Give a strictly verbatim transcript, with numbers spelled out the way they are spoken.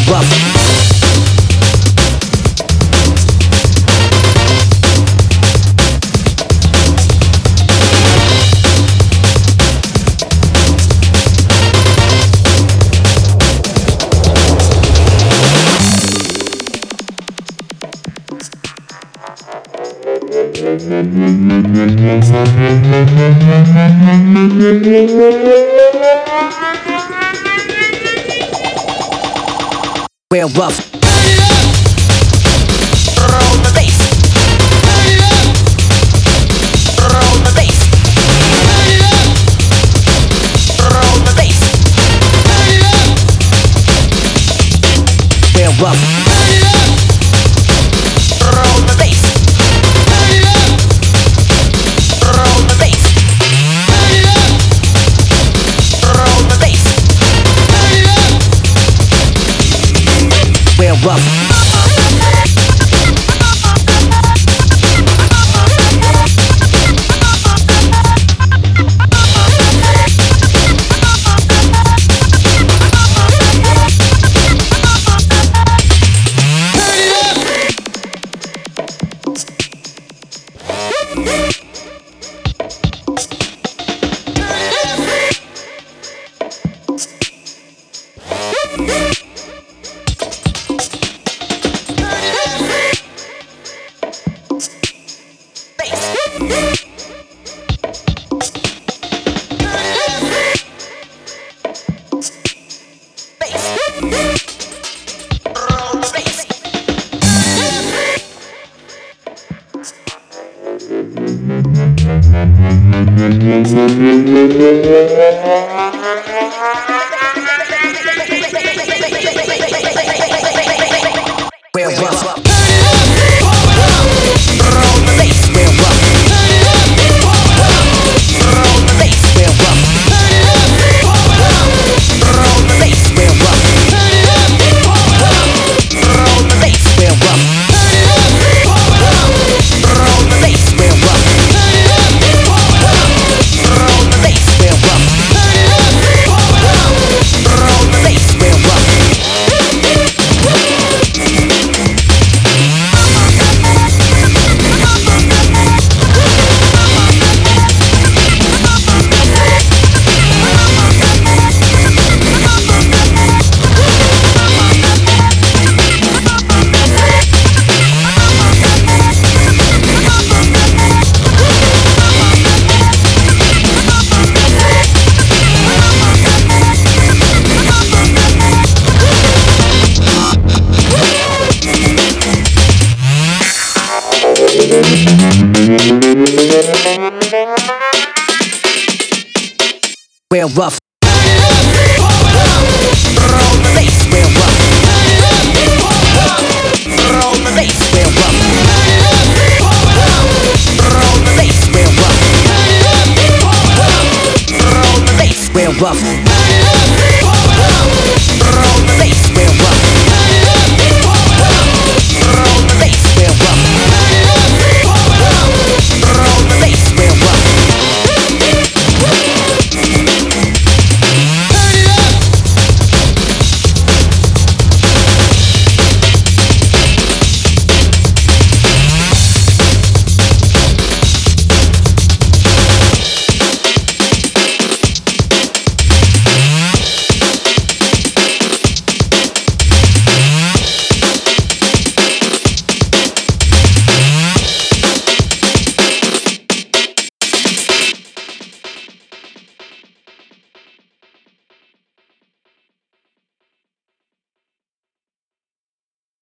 rough. Real rough. Roll the bass. Roll the bass. Roll the bass. Real rough. Roll the bass. Roll the bass. Roll the bass. Real rough. Real rough. Roll the bass. Real rough. Roll the bass. Real rough. Roll the bass. Real rough. Roll the bass. Real rough. Roll the bass. Real rough. Roll the bass. Real rough. Roll the bass. Real rough. Real rough.